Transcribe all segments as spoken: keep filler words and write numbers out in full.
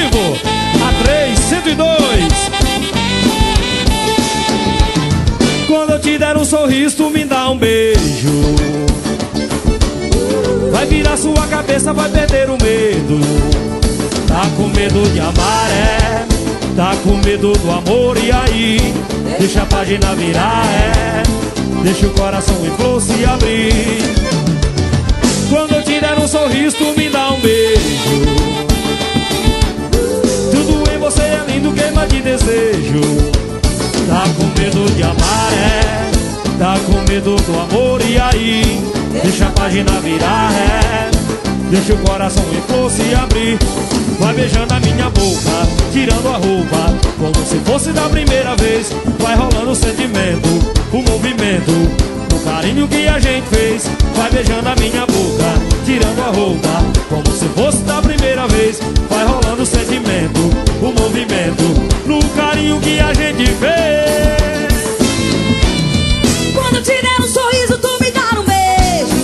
vivo, a três, cento e dois. Quando eu te der um sorriso, tu me dá um beijo. Vai virar sua cabeça, vai perder o medo. Tá com medo de amar, é? Tá com medo do amor, e aí? Deixa a página virar, é? Deixa o coração em flor se abrir. Quando eu te der um sorriso, tu me dá um beijo. Tudo em você é lindo, queima de desejo. Tá com medo de amar, é? Tá com medo do amor, e aí? Deixa a página virar, é? Deixa o coração em flor se abrir. Vai beijando a minha boca, tirando a roupa, como se fosse da primeira vez. Vai rolando o sentimento, o movimento, o carinho que a gente fez. Vai beijando a minha boca, tirando a roupa, como se fosse da primeira vez. Vai rolando o sentimento, o movimento, no carinho que a gente fez. Quando eu te der um sorriso, tu me dá um beijo.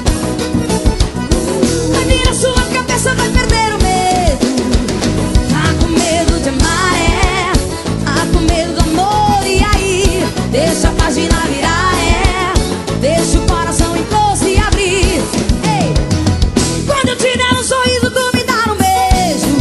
Vai virar sua cabeça, vai perder o medo. Tá com medo de amar, é? Tá com medo do amor, e aí? Deixa a página virar, é? Deixa o coração em flor se abrir. Ei! Quando eu te der um sorriso, tu me dá um beijo.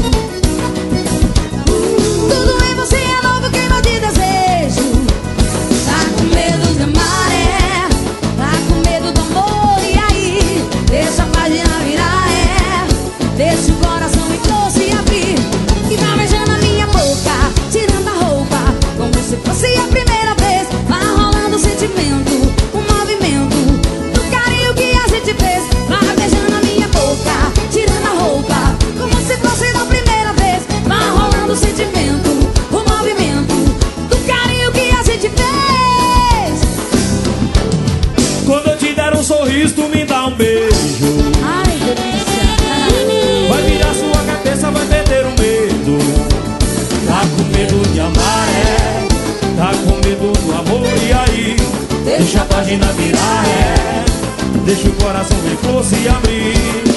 Tudo em você é novo, queima de desejo. Tá com medo de amar, é? Tá com medo do amor, e aí? Deixa a página virar, é? Deixa o coração em flor se abrir. E vai beijando a minha boca, tirando a roupa, como se fosse a primeira vez. Vai rolando o sentimento, o movimento, do carinho que a gente fez. Vai beijando a minha boca, tirando a roupa, como se fosse da primeira vez. Vai rolando o sentimento, o movimento, do carinho que a gente fez. Quando eu te der um sorriso, tu me dá um beijo. Ai, delícia. Vai virar sua cabeça, vai perder o medo. Tá com medo de amar, é? Tá com medo do amor, e aí? Deixa a página virar, é? Deixa o coração em flor se abrir.